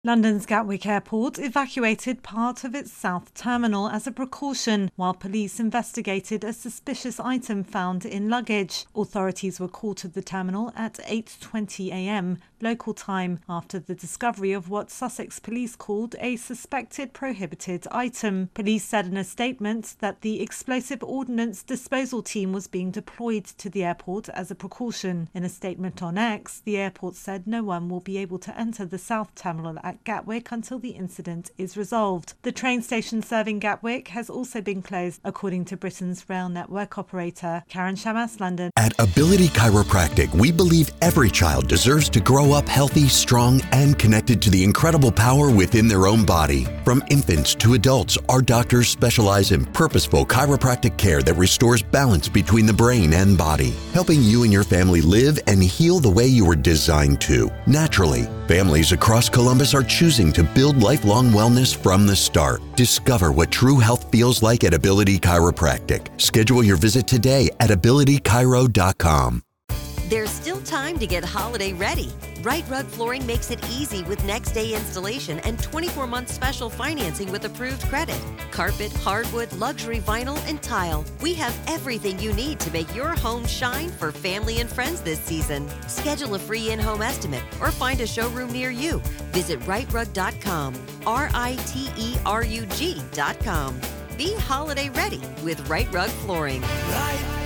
London's Gatwick Airport evacuated part of its south terminal as a precaution while police investigated a suspicious item found in luggage. Authorities were called to the terminal at 8:20 a.m. local time after the discovery of what Sussex police called a suspected prohibited item. Police said in a statement that the explosive ordnance disposal team was being deployed to the airport as a precaution. In a statement on X, the airport said no one will be able to enter the south terminal at Gatwick until the incident is resolved. The train station serving Gatwick has also been closed, according to Britain's rail network operator. Karen Shamas, London. At Ability Chiropractic, we believe every child deserves to grow up healthy, strong, and connected to the incredible power within their own body. From infants to adults, our doctors specialize in purposeful chiropractic care that restores balance between the brain and body, helping you and your family live and heal the way you were designed to, naturally. Families across Columbus are choosing to build lifelong wellness from the start. Discover what true health feels like at Ability Chiropractic. Schedule your visit today at abilitychiro.com. There's still time to get holiday ready. Right Rug Flooring makes it easy with next day installation and 24-month special financing with approved credit. Carpet, hardwood, luxury vinyl, and tile. We have everything you need to make your home shine for family and friends this season. Schedule a free in-home estimate or find a showroom near you. Visit rightrug.com, RITERUG.com. Be holiday ready with Right Rug Flooring. Right.